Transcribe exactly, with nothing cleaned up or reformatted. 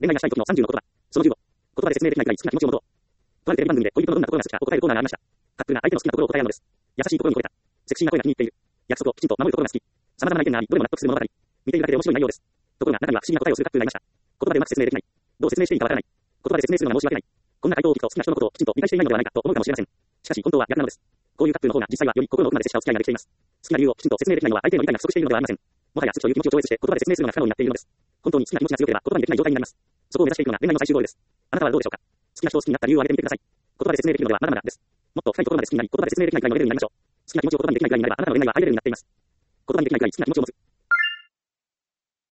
恋愛がしたい時のさんじゅうの言葉。そのじゅうご。言葉で説明できないくらい好きな気持ちを持とう。とあるテレビ番組で恋人のどんなところが好きかを答えるコーナーがありました。カップルが相手の好きなところを答え合うのです。優しいところに惚れた。セクシーな声が気に入っている。約束をきちんと守るところが好き。様々な意見があり、どれも納得する物語。見ているだけで面白い内容です。ところが中には不思議な答えをするカップルがいました。言葉でうまく説明できない。どう説明していいかわからない。言葉で説明するのが申し訳ない。こんな回答を聞くと好きな人のことをきちんと理解していないのではないかと思うかもしれません。しかし本当は逆なのです。こういうカップルの方が実際はより心の奥まで接したお付き合いができています。好きな理由をきちんと説明できないのは相手への理解が不足しているのではありません。もはや好きという気持ちを超越して言葉で説明するのが不可能になっているのです。本当に好きな気持ちが強ければ言葉にできない状態になります。そこを目指していくのが恋愛の最終ゴールです。あなたはどうでしょうか。好きな人を好きになった理由を挙げてみてください。言葉で説明できるのではまだまだです。もっと深いところまで好きになり、言葉で説明できないくらいのレベルになりましょう。好きな気持ちを言葉にできないくらいになればあなたの恋愛はハイレベルになっています。言葉にできないくらい好きな気持ちを持つ。